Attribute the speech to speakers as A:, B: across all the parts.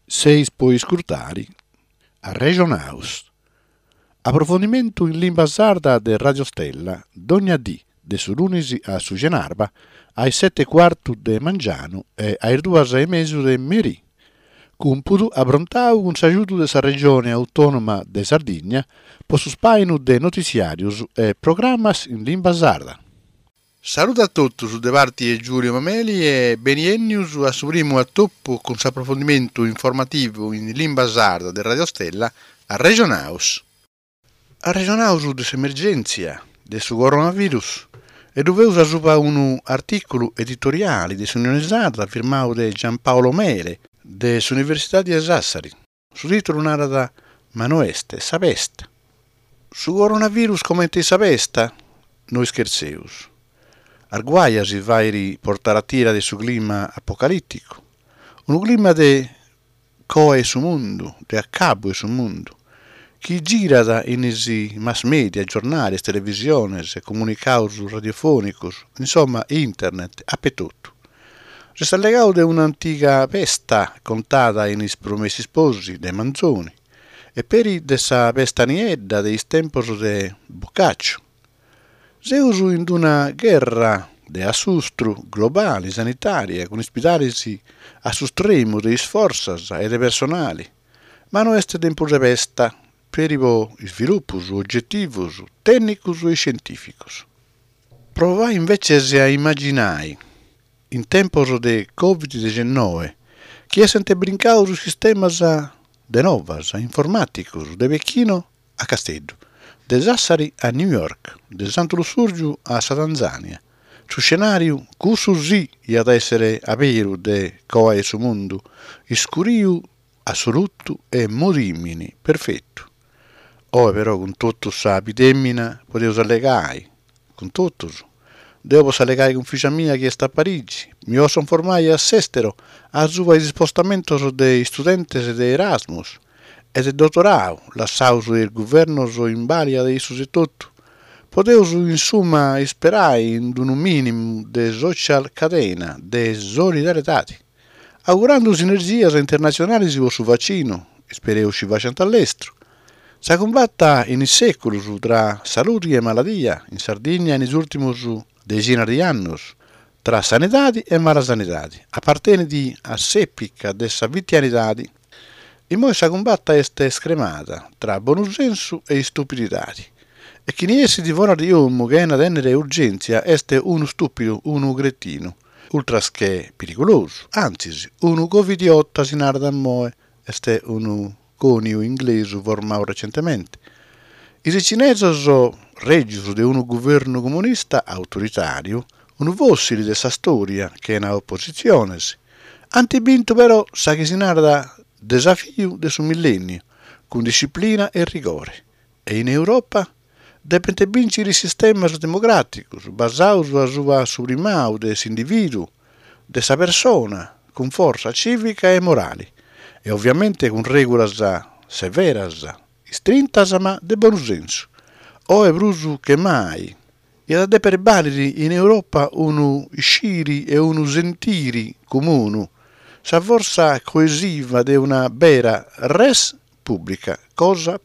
A: Seis puoi scrutare a Regionaus. Approfondimento in lingua sarda de Radio Stella, dogna dì, de su lunisi a su Genarba, ai 7:15 de Mangiano e ai 2:30 de Merì. Cumpudu abrontau un sagiuto de sa regione autonoma de Sardigna, po su spainu de noticiarius e programmas in lingua sarda. Saluto a tutti su De Varti e Giulio Mameli e beniennius a su primo attoppo con su approfondimento informativo in lingua sarda de Radio Stella a Regionaus. A Regionaus de emergenza de su coronavirus e dove usa supa un articolo editoriale de su Unione Sarda firmato de Giampaolo Mele de su Università di Sassari. Su titolo narra Manoeste sapesta. Su coronavirus commenti sapesta? Noi scherzeus. Arguaia si vai portare a tira de su clima apocalittico. Un clima de coe su mondo, de accabo su mondo. Chi gira in isi mass media, giornali, televisioni, comunicaus radiofonicus, insomma internet, appetutto. Resta legato de un'antica pesta contata in is promessi sposi de Manzoni e peri de sa pesta niedda de is tempos de Boccaccio. Zeus in una guerra de assustru globali sanitaria con ospitali a sustremo de sforzas e de personali, ma non est tempo de pesta per i sviluppus oggettivus, tecnicus e scientificus. Provai invece a immaginare in tempos de Covid-19 chi essente brincau su sistemas de novas, informaticus, de Pechino a Castello, de Sassari a New York, de Santo Lussurgiu a sa Tanzania, su scenario cusu sì ad essere aperu de coae su mondo, iscuriu assoluto e modimini perfetto. Ora però con tutto sa epidemia potevo allegare, con tutto. Devo allegare con ficia mia che sta a Parigi. Mi oso informare a Sestero a sua spostamento dei studenti di Erasmus e del dottorato, l'assauso del governo in varia di su tutto. Potevo insomma sperare in un minimo di social catena, di solidarietà. Augurando sinergie internazionali su vaccino, spero si facciano all'estero. Si combatta in secoli tra salute e malattia, in Sardegna negli ultimi decine di anni, tra sanità e malasanità, appartenenti a seppica dessa vittianità. E poi si combatta è scremata tra buon senso e stupidità. E chi ne essi di buona di uomo che è una tenere urgenza è uno stupido, uno cretino, ultras che pericoloso, anzi, uno covidiota si narra moe, è uno conio inglese formato recentemente. I cinesi sono regius di un governo comunista autoritario, un fossile dessa storia che è una opposizione. Antibinto però sa che si narra desafio del suo millennio, con disciplina e rigore. E in Europa deve vincere il sistema democratico, basato sulla sua suprimao dell'individuo, dessa persona, con forza civica e morale. E ovviamente con regole severas, strintas ma de buon senso. O è bruso che mai. E da de per validi in Europa uno sciri e uno sentiri comune, sa forza coesiva di una vera res pubblica, cosa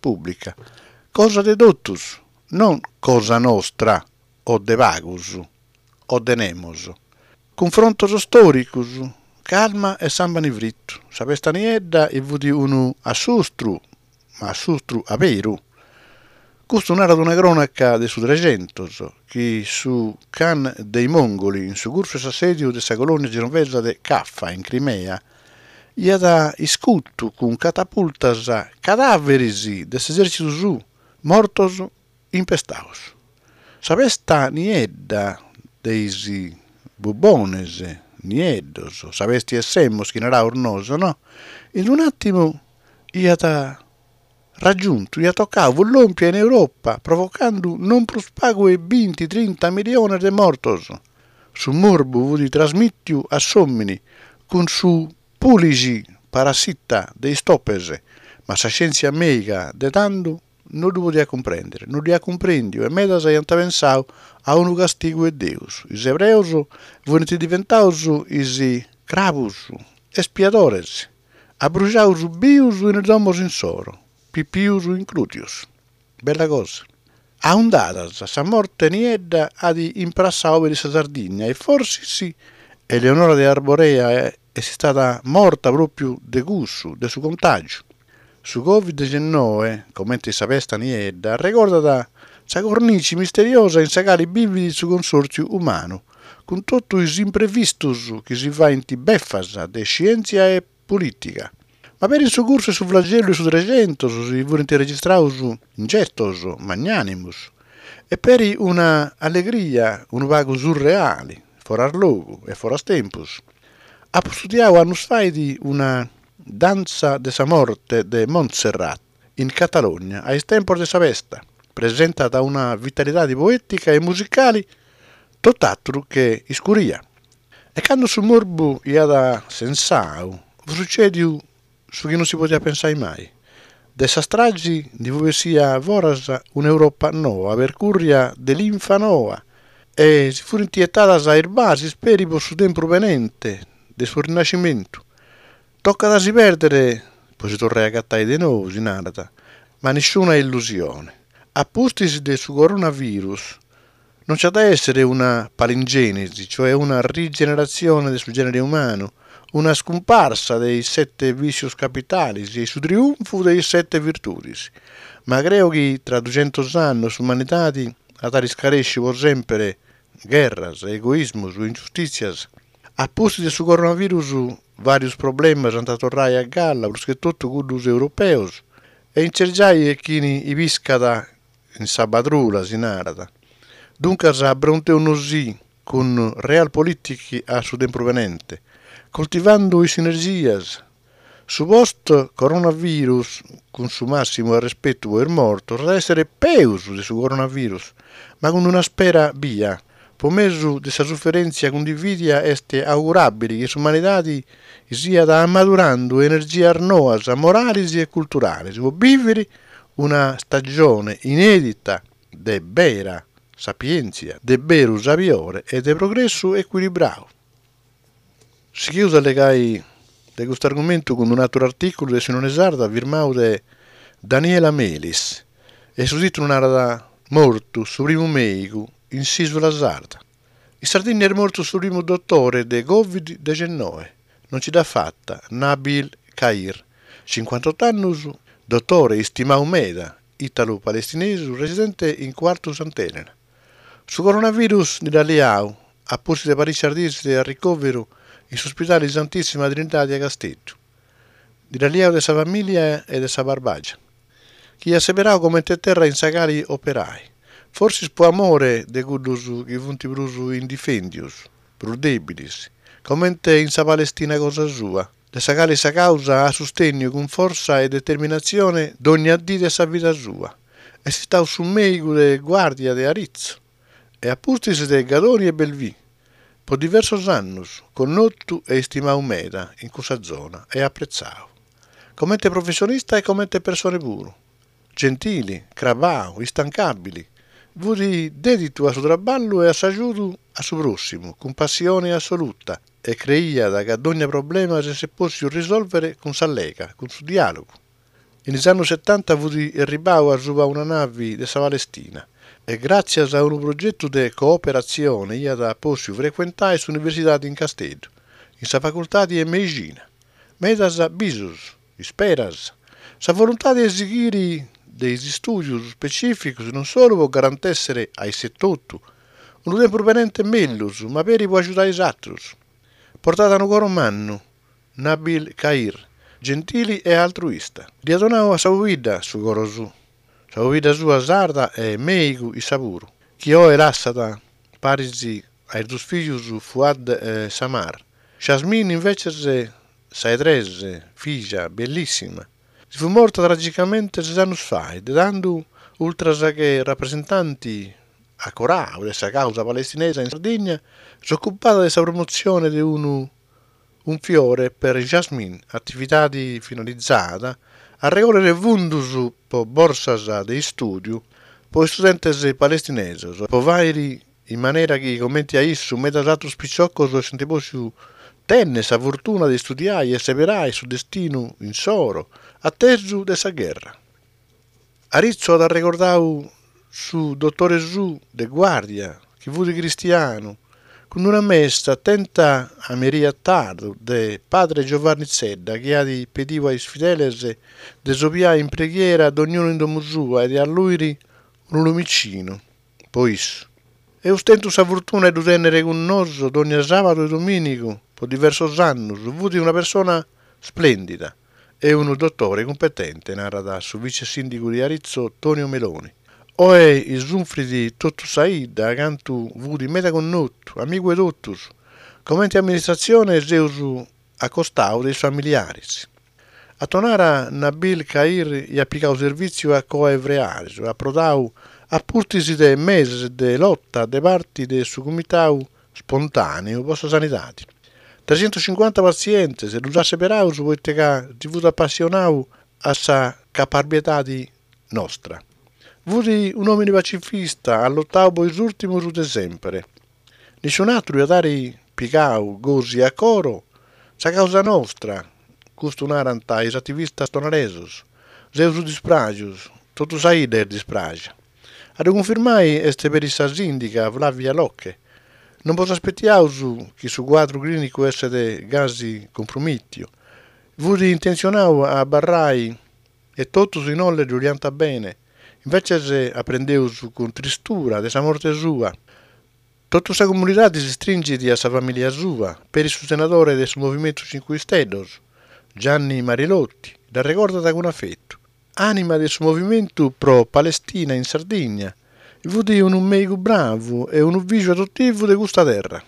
A: de totus, non cosa nostra, o de vagus, o de nemos. Confronto storicus, calma e samba nivritto. Sapesta niedda e vudi uno assustru, ma assustru averu. Questo narra una cronaca de su 300, che su can dei mongoli, in su curso assedio dessa colonia genovesa de Caffa, in Crimea, iada iscutto con catapultas cadaverisi dell'esercito su, mortos impestaus. Sapesta niedda deisi bubones, nieddos, sapesti essemos chi narà ornoso, no? In un attimo iata raggiunto, ia toccavo l'ompia in Europa, provocando non prospago e 20-30 milioni di mortos. Su morbo di trasmittiu a sommini, con su pulisi parassita dei stoppese, ma sa scienza mega de tanto non lo podia comprendere, non li ha comprendido e meda si ha pensato a un castigo de Deus. Is hebreus vono diventaus is cravus, espiadores, Abrugiaus bius in domos in soro, pipius in clutius. Bella cosa. A undadas, sa morte niedda ad imprassa ove di sa Sardigna, e forse sì, Eleonora de Arborea è stata morta proprio de cussu, de su contagio. Su Covid-19, come sa pesta niedda, ricorda sa cornice misteriosa in sa cali bividi su consorzio umano, con tutto is imprevistus che si fa in beffas de scienza e politica. Ma per il suo corso su flagello e su 300 si volete registraus in gestos magnanimus, e per una allegria, un vago surreali, forar logo e foras tempus. Ha studiato annus faidi una danza de sa morte de Montserrat in Catalogna, a tempor de sa festa, presentata da una vitalità poetica e musicali tutt'altro che iscuria. E quando su morbo iada sensau, succediu su che non si poteva pensare mai. Dessa stragi di sia voras un'Europa nova, per curia dell'infa nova, e si furono intietadas a erbasi speri su tempo venente, del suo rinascimento. Tocca da si perdere, poi si torna a cattare di nuovo, si narra, ma nessuna illusione. A pustis del suo coronavirus, non c'è da essere una palingenesi, cioè una rigenerazione del suo genere umano, una scomparsa dei 7 vicios capitalis e su triunfo dei 7 virtutis. Ma credo che tra 200 anni l'umanità riscaresce per sempre guerras, egoismos, ingiustizias. A posto di su coronavirus, varios problemas hanno tornare a galla, perché tutto quelli europeos, e in cergiai e chi i viscata in sabatrula si narra. Dunque si abbronte uno sì con real politici a su tempo venente, coltivando i sinergias. Su post coronavirus, con su massimo rispetto per morto, deve essere peus di su coronavirus, ma con una spera via. Per mezzo di questa sofferenza condividia è augurabile che l'umanità sia maturando energie nuove, morali e culturali. Si può vivere una stagione inedita di vera sapienza, di vero sapiore e di progresso equilibrato. Si chiude legai di questo argomento con un altro articolo di Sinone Sarda firmato da Daniela Melis e su titolo narra morto su primo medico in Sisula Sarda. In Sardegna è morto su primo dottore di Covid-19, non ci dà fatta, Nabil Kair, 58 anni, dottore istimau meda, italo-palestinese, residente in quarto Sant'Elena. Su coronavirus di Daliau, a posti di Parigi Sardese a ricovero in ospedale di Santissima Trinità di Castello, di Daliau de sa famiglia e de sa barbagia, che ha separato come terra in sagali operai. Forse può amore de quellos che funti brusu indifendius, pro debilis, come in sa Palestina cosa sua, de sagale sa causa a sostegno con forza e determinazione d'ogni addì sa vita sua, e si sta su medico de guardia de Arizzo, e a pustis de Gadoni e Belvì, per diversos annos, connotto e stimato meda in questa zona e apprezzato. Come professionista e come persone puro, gentili, cravao, instancabili, vudi dedito a suo traballo e a s'aiuto a suo prossimo, con passione assoluta, e creia da che ogni problema si possa risolvere con s'allega, con suo dialogo. Negli anni 70 vudi arrivare a su una nave di sa Palestina, e grazie a un progetto di cooperazione io da posso frequentare l'università in Castello, in sa facoltà di medicina. Medas bisus, speras, sa volontà di eseguire dei studi specifici non solo per garantire ai 78 un tempo permanente meglio, ma per aiutare gli altri. Portata un coro manno, Nabil Kair, gentili e altruista. Riadonavo a sa vita su coro su. Sa vita sua sarda è meigo e sapuro. Chi ho elassata parisi ai due figli su Fuad e Samar. Jasmine invece sa trese, figlia bellissima. Si fu morta tragicamente 6 anni fa, dando ultras che rappresentanti a Corao della causa palestinese in Sardegna si occupata della promozione di un fiore per Jasmine, attività finalizzata a regolare fundus per borsas di studio per studenti palestinesi, per vari in maniera che commenti a isso metas altros picciocos sentiposi tenne sa fortuna di studiare e severai su destino in soro, atteso de sa guerra. Arizzo ad ricordau su dottore Su de guardia, che fu di cristiano, con una messa attenta a Maria Tardo de padre Giovanni Zedda, che ha di pediva ai fideles de sopia in preghiera ad ognuno in domo sua e a lui un lumicino. Poi e ostento sa fortuna di tenere con noi ogni sabato e domenico per diversos anni, fu di una persona splendida e un dottore competente, narra su vice sindaco di Arizzo Tonio Meloni. O è i zunfri di Totto Saida, accanto fu di meta connotto, amico e dottus, commenti amministrazione e Zeus accostau dei familiari. A tonara Nabil Cair gli applicau servizio a coevrearis, approdau a purtisi de meses de lotta de parti de su comitau spontaneo posta sanitati. 350 pazienti se l'usasse per aus poiché ti fu appassionau a sa caparbietà nostra. Vudi un uomo pacifista, allottau poi l'ultimo su de sempre. Nessun altro a dare picau, gosi a coro, sa causa nostra, custunaranta is attivistas tonaresos, zeus dispragius, tutto saide dispragia. A confermai este per issa sindica Flavia Locche. Non posso aspettiaus che su quadro clinico essere gasi compromittio. Vudi intenzionau a barrai e tutto si nolle giulianta bene. Invece se aprendeus con tristura de sa morte sua. Tutta sa comunità si stringe a sa famiglia sua, per il sostenitore del movimento 5 Stelle, Gianni Marilotti, da ricordata con affetto. Anima del suo movimento pro Palestina in Sardegna, fu di un medico bravo e un ufficio adottivo di questa terra.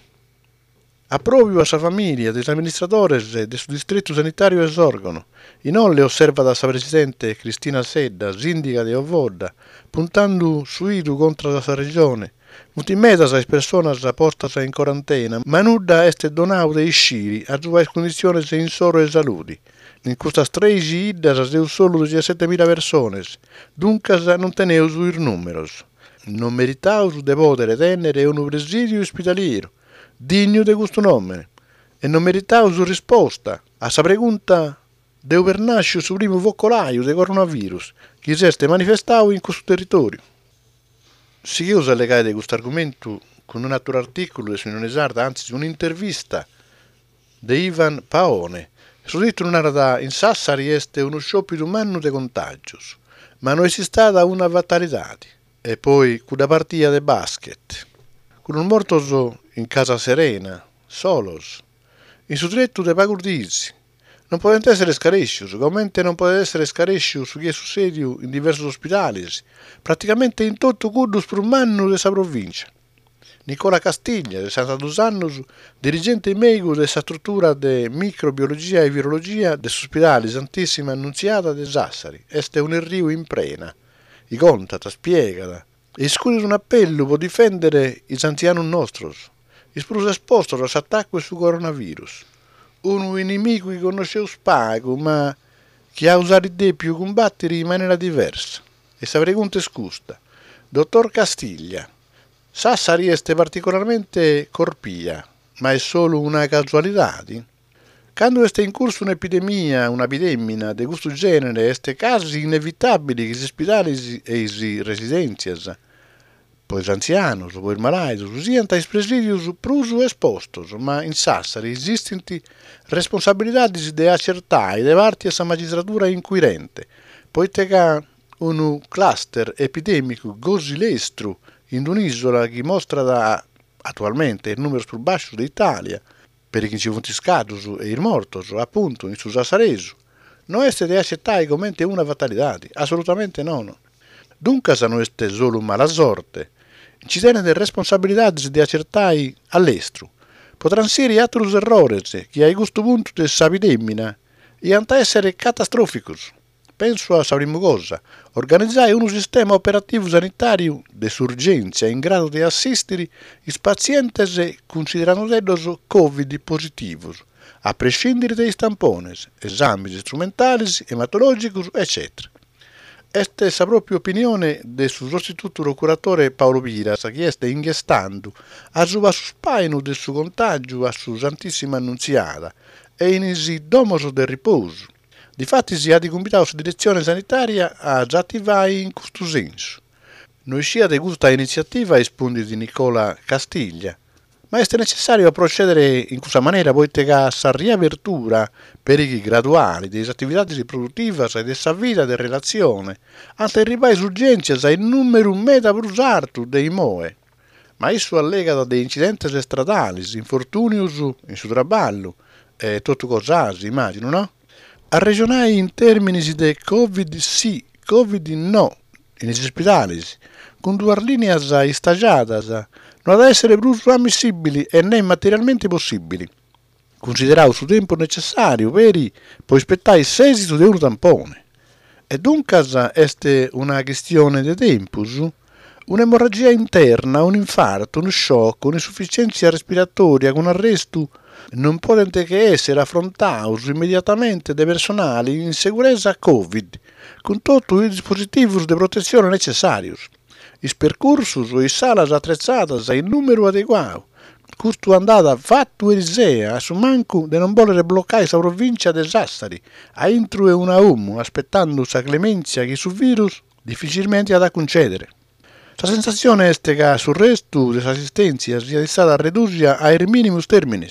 A: A proprio a sa famiglia, degli amministratori del suo distretto sanitario esorgono. Inoltre osserva da sa presidente Cristina Sedda, sindaca di Ovodda, puntando su idu contro la sa regione. Multimeta sa persone postas in quarantena, ma nulla est donau dei sciri a sue condizioni in soro e salute. In questa 13 iddas deu solo 17.000 persone, dunque non teneus il numeros. Non meritaus de potere tenere un presidio ospitaliero, digno di questo nome, e non meritaus risposta a sa pregunta de overnascio su primo foccolaio de coronavirus, che si è manifestato in questo territorio. Si usa legare di questo argomento con un altro articolo di Signore Sarda, anzi un'intervista di Ivan Paone. Su detto non era in Sassari este uno sciopero umano de contagios, ma non è stata una fatalità. E poi con la partita de basket, con un morto in casa serena, solos, in su dretto de pagurdizzi. Non possono essere scarescius, come non può essere scarescius su chi è succedio in diversi ospedali, praticamente in tutto curdus per un anno de sa provincia. Nicola Castiglia, de 62 anni, dirigente medico della struttura di microbiologia e virologia dell'ospedale Santissima Annunziata de Sassari, este un rio in prena. I contata, spiegata, e scusa un appello per difendere i anziani nostri, esprusa esposto all'attacco su coronavirus. Un nemico che conosceva spago, ma che ha usato di più combattere in maniera diversa. E sa pregunta scusta. Dottor Castiglia, Sassari è particolarmente corpia, ma è solo una casualità? Quando è in corso un'epidemia di questo genere, è casi inevitabili che gli ospedali e le residenze, poi gli anziani, poi i malati, siano ai presidios prusu espostos, ma in Sassari esistono responsabilità di accertare da parte della magistratura inquirente, poiché un cluster epidemico così lestro in un'isola che mostra attualmente il numero più basso d'Italia, per i confiscati e i morti, appunto, in su Sassaresu, non è da accettare come una fatalità, assolutamente no. Dunque non è solo mala sorte, ci sono delle responsabilità di accertare all'estero. Potranno essere altri errori che a questo punto della epidemia e essere catastrofici. Penso a la prima cosa, organizzare un sistema operativo sanitario di urgenza in grado di assistere i pazienti considerando Covid positivi, a prescindere dai tamponi, esami strumentali, ematologici, eccetera. Esta è la propria opinione del suo sostituto procuratore Paolo Piras, che sta inghestando a suo spaino del suo contagio a su Santissima Annunziata e in isi domoso del riposo. Difatti si ha di compitato su direzione sanitaria a già attivare in questo senso. Noi sia di questa iniziativa espondi di Nicola Castiglia, ma è necessario procedere in questa maniera poiché la riapertura per i graduali delle attività riproduttive e della vita di relazione anticipa le urgenze e il numero meta brusato dei MOE, ma isso allega dei incidenti stradali, infortuni in suo traballo e tutto cos'asi, immagino, no? A ragionare in termini di Covid sì, Covid no, in ospedali, con due linee stagiate, non ad essere più ammissibili e né materialmente possibili. Considerato il tempo necessario per poi aspettare l'esito di un tampone. E dunque è una questione di tempo, un'emorragia interna, un infarto, un shock, un'insufficienza respiratoria con arresto non possono che essere affrontati immediatamente dai personali in sicurezza Covid, con tutti i dispositivi di protezione necessari, i percorsi e le sale attrezzate in numero adeguato. Questo è andato fatto e risea, su manco di non voler bloccare la provincia di Sassari, a intro e una aspettando la clemenza che sul virus difficilmente ha da concedere. La sensazione è che sul resto dell'assistenza sia stata ridotta ai minimi termini.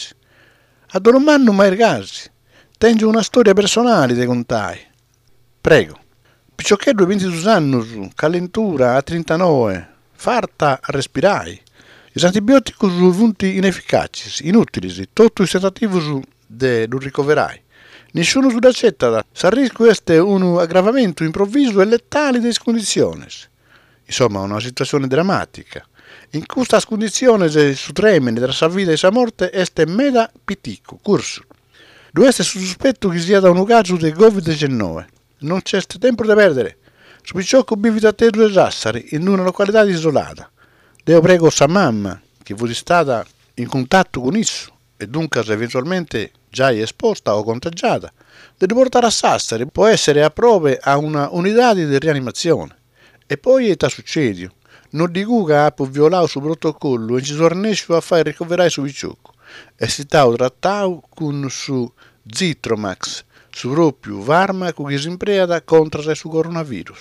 A: A domani mai ragazzi, tengo una storia personale da contare. Prego. Piccioccheddo 22 anni, calentura a 39, farta a respirare. Gli antibiotici sono venuti inefficaci, inutili, tutti i tentativi di ricoverare. Nessuno si accetta, il rischio è un aggravamento improvviso e letale delle condizioni. Insomma, una situazione drammatica. In questa condizione su tremene tra la vita e la morte è meda pitico, corso. Deve essere sospetto che sia da un caso di Covid-19. Non c'è tempo da perdere. Su Picciocco bivita a te due Sassari, in una località isolata. Deo prego sa mamma, che fosse stata in contatto con esso, e dunque eventualmente già è esposta o contagiata, di riportare a Sassari, può essere a prove a una unità di rianimazione. E poi è successo. Non dico che ha violato il suo protocollo e ci sono riuscito a fare ricoverare su Picciocco. È stato trattato con su Zitromax, su proprio farmaco che si impreda contro il coronavirus.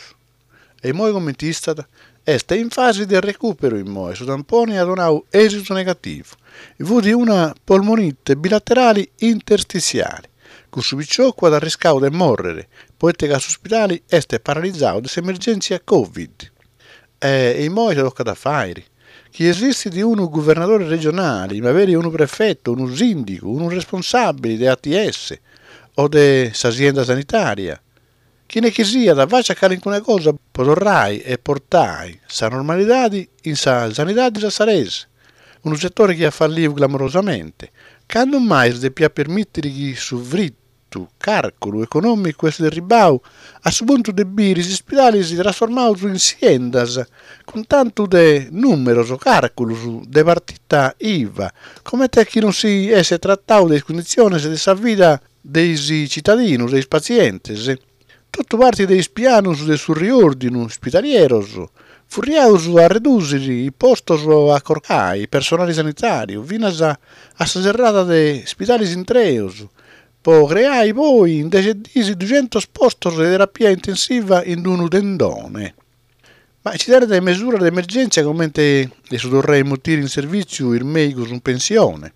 A: E il mio commentista è in fase di recupero in moe, su tamponi ha donato esito negativo. E fu di una polmonite bilaterale interstiziale, con su Picciocco ad arriscato di morire, poiché che all'ospedale è paralizzato di emergenza Covid. E il moe tocca da fare. Che esiste di uno governatore regionale, ma avere uno prefetto, uno sindaco, uno responsabile di ATS o dell'azienda sanitaria. Chi ne che sia, da faccia che alcune cosa potrai e portai sa normalità in sa sanità di Sassarese, un settore che ha fallito clamorosamente, che non mai si deve permettere che su vritto, calcolo economico e derribau, a su punto de biri si ospedali si trasformano in aziendas, con tanto de numeros o calculos de partita IVA, come te che non si è trattato delle condizioni della vita dei cittadini, dei pazienti. Tutto parte dei pianos del suo riordino ospitalieros, furriaus a ridurre i posti a corcai, personale sanitario, vinas a serrata dei ospitali intreos, può creare poi in 200 posti di terapia intensiva in un tendone. Ma ci dare delle misure di emergenza come si dovrei mettere in servizio il medico in pensione.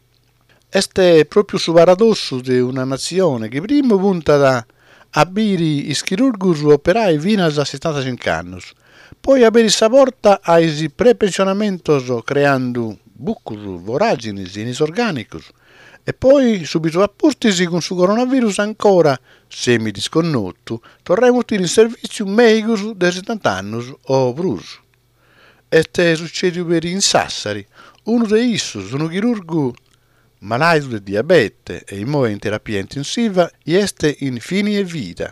A: Este è proprio su paradosso di una nazione che prima punta da abiri i chirurghi operai fino a 75 anni, poi avere sa porta ai prepensionamentos creando bucos, voragini, inorganicos, e poi subito appostisi con su coronavirus ancora semi-disconnoto, torremo in servizio medico di 70 anni o brus. Este succede per in Sassari, uno dei issos, un chirurgo malato di diabete e in terapia intensiva, este in fine vita.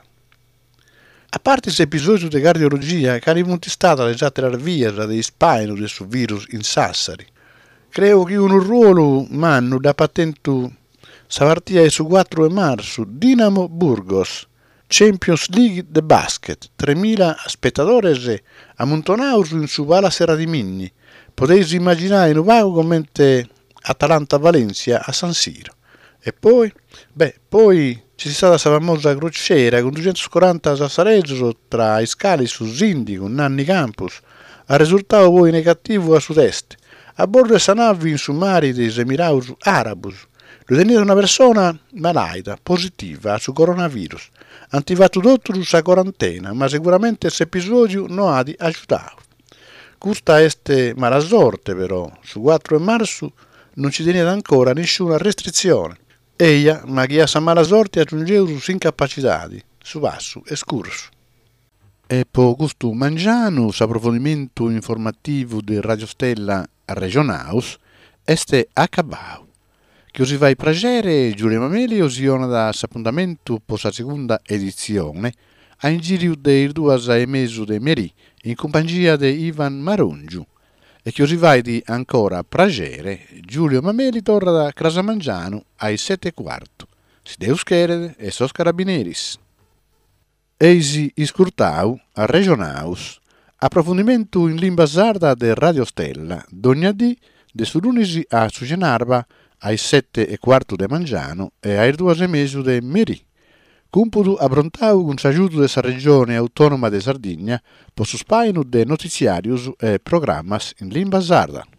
A: A parte questo episodio di cardiologia che hanno stata già tra le vie dei spine del virus in Sassari, credo che un ruolo manno da patento savartia su 4 marzo Dinamo Burgos, Champions League de basket, 3.000 spettatori ammontonaus in su vala sera di Minni. Potete immaginare in vago come Atalanta-Valencia a San Siro. E poi? Poi ci sia stata questa famosa crociera con 240 sassareggio tra i scali su Zindi con Nanni Campus. A risultato poi negativo a sud-est. A bordo di questa nave in su mari dei Emiraus Arabus. Ritenete una persona malaita, positiva su coronavirus. Antivato tutto su quarantena, ma sicuramente questo episodio non ha aiutato. Questa è mala sorte però, su 4 marzo non ci tenete ancora nessuna restrizione. Eia, ma chi ha sa mala sorte aggiungeva su incapacitati, su passo e scurso. E per questo mangiano, approfondimento informativo di Radio Stella Regionaus, este acabau. Che si va a piacere, Giulio Mameli osiona da appuntamento per la seconda edizione, a in giro dei 2 mesi di Meri, in compagnia di Ivan Marongiu. E che si va di ancora piacere, Giulio Mameli torna da Crasamangiano ai 7:15. Si deus cherede e sos carabineris. Eisi iscurtau a Regionaus. Approfondimento in lingua sarda de Radio Stella, d'ogni dì, de su lunisi a Sugenarba, ai 7:15 de Mangiano e ai 2 mesi de Meri. Cumpudu aprontau con s'aiuto dessa regione autonoma de Sardegna, per su spainu de notiziarius e programmas in lingua sarda.